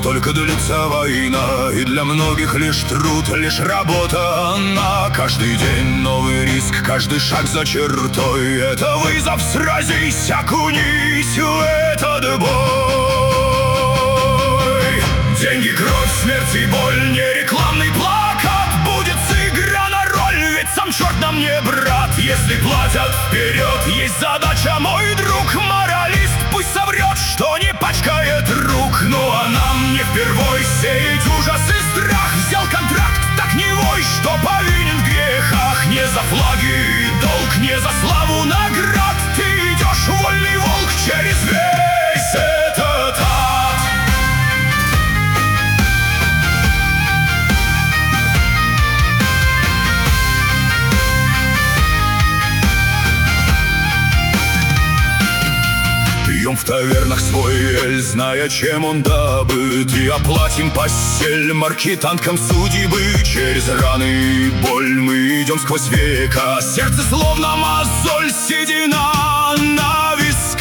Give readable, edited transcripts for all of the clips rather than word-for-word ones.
столько длится война, и для многих лишь труд, лишь работа она. Каждый день новый риск, каждый шаг за чертой. Это вызов, сразись, окунись в этот бой. Деньги, кровь, смерть и боль, не рекламный плакат. Будет сыграна роль, ведь сам черт нам не брат. Если платят вперед, есть задача, мой друг. Моралист пусть соврет, что не пачкает рук. Ну а нам не впервой сеять ужас и страх. Взял контракт, так не вой, что повинен в грехах. Не за флаги и долг, не за славу наград. Ты идешь, вольный волк, через весь этот ад. Пьем в тавернах свой эль, зная, чем он добыт, и оплатим постель маркетанткам судьбы. Через раны и боль мы идем сквозь века. Сердце словно мозоль, седина на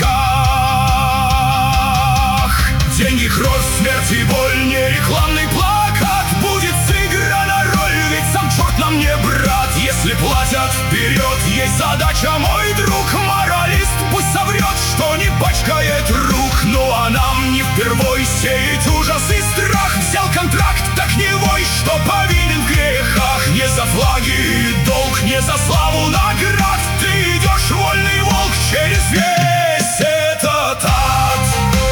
висках. Деньги, кровь, смерть и боль, не рекламный плакат. Будет сыграна роль, ведь сам черт нам не брат. Если платят вперед, есть задача, мой друг. Моралист пусть соврет, что не пачкает рук. Ну а нам не впервой сеять ужас и страх. Взял контракт, так не вой, что повинен в грехах. Не за флаги и долг, не за славу наград. Ты идешь, вольный волк, через весь этот ад.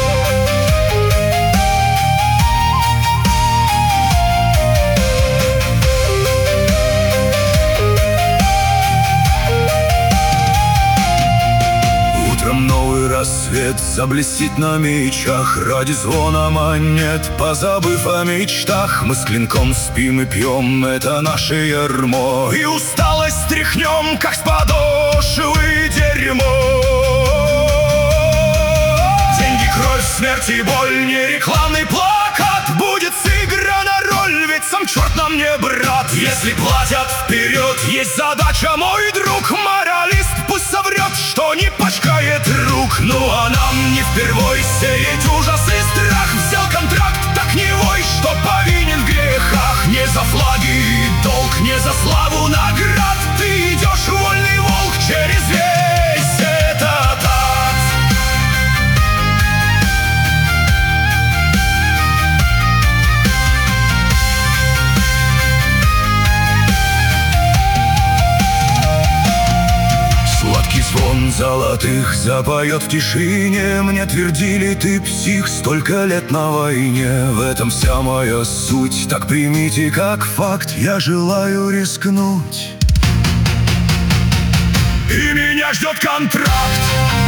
Новый рассвет заблестит на мечах. Ради звона монет, позабыв о мечтах, мы с клинком спим и пьем, это наше ярмо. И усталость стряхнем, как с подошвы дерьмо. Деньги, кровь, смерть и боль, не рекламный плакат. Будет сыграна роль, ведь сам черт нам не брат. Если платят вперед, есть задача, мой друг. Моралист пусть соврет, что не пачкает рук. Ну а нам не впервой сеять ужас и страх. Взял контракт, так не вой, что повинен в грехах. Не за флаги и долг, не за славу наград. Ты идешь, вольный волк, через весь этот ад. Сладкий звон золотых запоет в тишине. Мне твердили, ты псих, столько лет на войне. В этом вся моя суть, так примите как факт. Я желаю рискнуть, и меня ждет контракт.